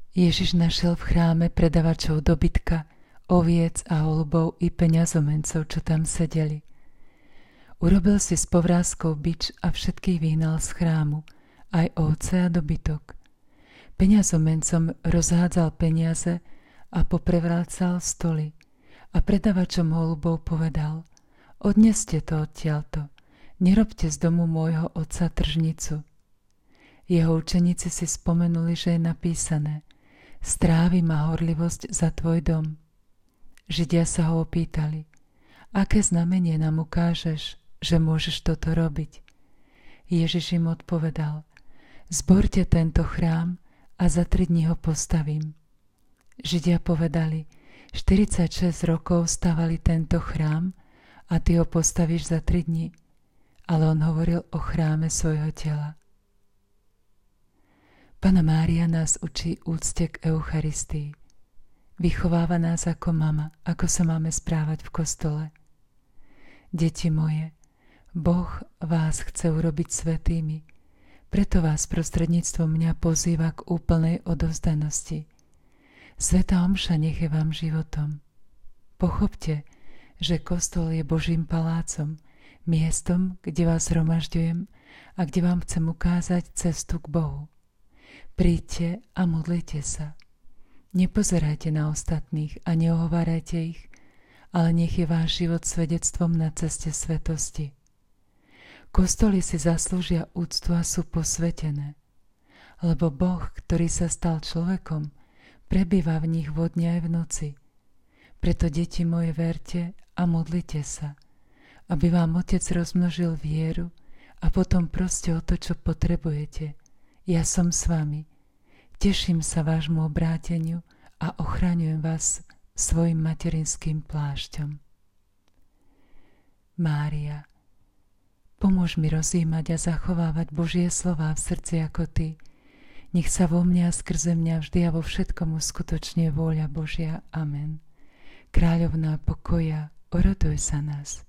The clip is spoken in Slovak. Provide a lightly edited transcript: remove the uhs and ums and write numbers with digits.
Ježiš našiel v chráme predavačov dobytka, oviec a holubov i peňazomencov, čo tam sedeli. Urobil si s povrázkou bič a všetkých vyhnal z chrámu, aj ovce a dobytok. Peňazomencom rozhádzal peniaze a poprevrácal stoly a predavačom holubov povedal: odneste to odtiaľto, nerobte z domu môjho otca tržnicu. Jeho učeníci si spomenuli, že je napísané: strávi ma horlivosť za tvoj dom. Židia sa ho opýtali: aké znamenie nám ukážeš, že môžeš toto robiť? Ježiš im odpovedal: zborte tento chrám a za 3 dní ho postavím. Židia povedali: 46 rokov stavali tento chrám a ty ho postavíš za 3 dní. Ale on hovoril o chráme svojho tela. Panna Mária nás učí úcte k Eucharistii. Vychováva nás ako mama, ako sa máme správať v kostole. Deti moje, Boh vás chce urobiť svätými, preto vás prostredníctvom mňa pozýva k úplnej odovzdanosti. Svätá omša nech je vám životom. Pochopte, že kostol je Božím palácom, miestom, kde vás zhromažďujem a kde vám chcem ukázať cestu k Bohu. Príďte a modlite sa. Nepozerajte na ostatných a neohovárajte ich, ale nech je váš život svedectvom na ceste svetosti. Kostoly si zaslúžia úctu a sú posvätené, lebo Boh, ktorý sa stal človekom, prebýva v nich vodne aj v noci. Preto, deti moje, verte a modlite sa, aby vám Otec rozmnožil vieru a potom proste o to, čo potrebujete. Ja som s vami. Teším sa vášmu obráteniu a ochraňujem vás svojim materinským plášťom. Mária, pomôž mi rozjímať a zachovávať Božie slová v srdci ako ty. Nech sa vo mne a skrze mňa vždy a vo všetkom uskutočne vôľa Božia. Amen. Kráľovná pokoja, oroduj za nás.